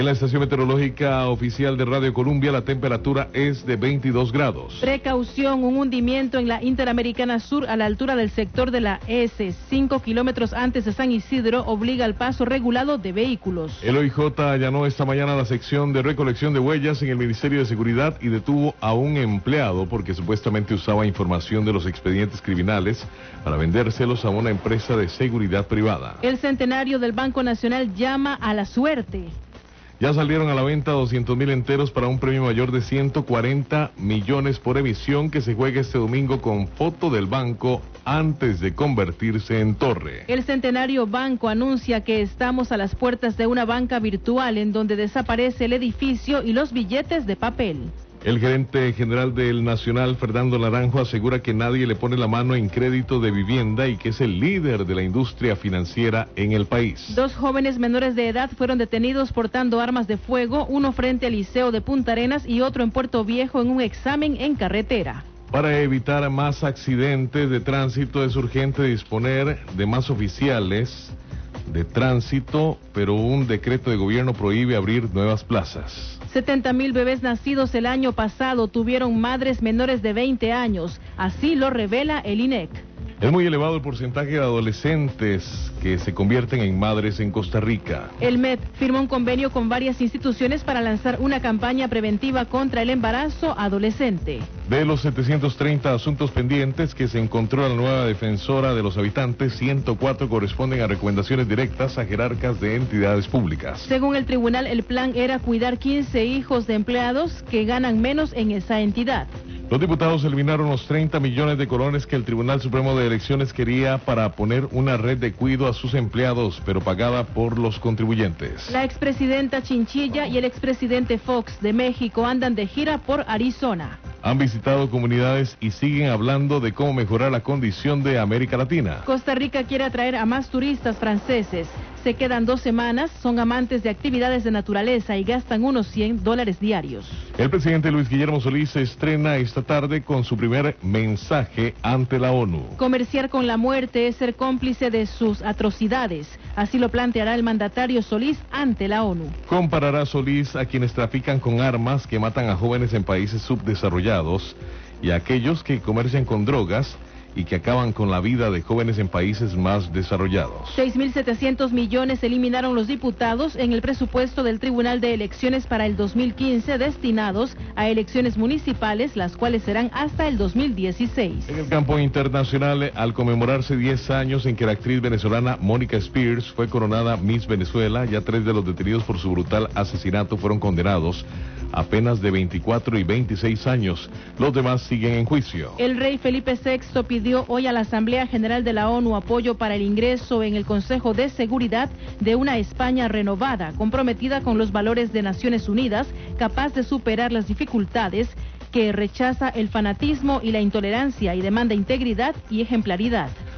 En la estación meteorológica oficial de Radio Colombia, la temperatura es de 22 grados. Precaución, un hundimiento en la Interamericana Sur a la altura del sector de la S, 5 kilómetros antes de San Isidro, obliga al paso regulado de vehículos. El OIJ allanó esta mañana la sección de recolección de huellas en el Ministerio de Seguridad y detuvo a un empleado porque supuestamente usaba información de los expedientes criminales para vendérselos a una empresa de seguridad privada. El centenario del Banco Nacional llama a la suerte. Ya salieron a la venta 200.000 enteros para un premio mayor de 140 millones por emisión que se juega este domingo con foto del banco antes de convertirse en torre. El Centenario Banco anuncia que estamos a las puertas de una banca virtual en donde desaparece el edificio y los billetes de papel. El gerente general del Nacional, Fernando Naranjo, asegura que nadie le pone la mano en crédito de vivienda y que es el líder de la industria financiera en el país. 2 jóvenes menores de edad fueron detenidos portando armas de fuego, uno frente al Liceo de Punta Arenas y otro en Puerto Viejo en un examen en carretera. Para evitar más accidentes de tránsito es urgente disponer de más oficiales de tránsito, pero un decreto de gobierno prohíbe abrir nuevas plazas. 70.000 bebés nacidos el año pasado tuvieron madres menores de 20 años, así lo revela el INEC. Es muy elevado el porcentaje de adolescentes que se convierten en madres en Costa Rica. El MED firmó un convenio con varias instituciones para lanzar una campaña preventiva contra el embarazo adolescente. De los 730 asuntos pendientes que se encontró la nueva defensora de los habitantes, 104 corresponden a recomendaciones directas a jerarcas de entidades públicas. Según el tribunal, el plan era cuidar 15 hijos de empleados que ganan menos en esa entidad. Los diputados eliminaron los 30 millones de colones que el Tribunal Supremo de Elecciones quería para poner una red de cuido a sus empleados, pero pagada por los contribuyentes. La expresidenta Chinchilla y el expresidente Fox de México andan de gira por Arizona. Han visitado comunidades y siguen hablando de cómo mejorar la condición de América Latina. Costa Rica quiere atraer a más turistas franceses. Se quedan 2 semanas, son amantes de actividades de naturaleza y gastan unos $100 diarios. El presidente Luis Guillermo Solís se estrena esta tarde con su primer mensaje ante la ONU. Comerciar con la muerte es ser cómplice de sus atrocidades. Así lo planteará el mandatario Solís ante la ONU. Comparará Solís a quienes trafican con armas que matan a jóvenes en países subdesarrollados y a aquellos que comercian con drogas y que acaban con la vida de jóvenes en países más desarrollados. 6.700 millones eliminaron los diputados en el presupuesto del Tribunal de Elecciones para el 2015 destinados a elecciones municipales, las cuales serán hasta el 2016. En el campo internacional, al conmemorarse 10 años en que la actriz venezolana Mónica Spears fue coronada Miss Venezuela, ya 3 de los detenidos por su brutal asesinato fueron condenados a penas de 24 y 26 años. Los demás siguen en juicio. El rey Felipe VI pidió hoy a la Asamblea General de la ONU apoyo para el ingreso en el Consejo de Seguridad de una España renovada, comprometida con los valores de Naciones Unidas, capaz de superar las dificultades, que rechaza el fanatismo y la intolerancia y demanda integridad y ejemplaridad.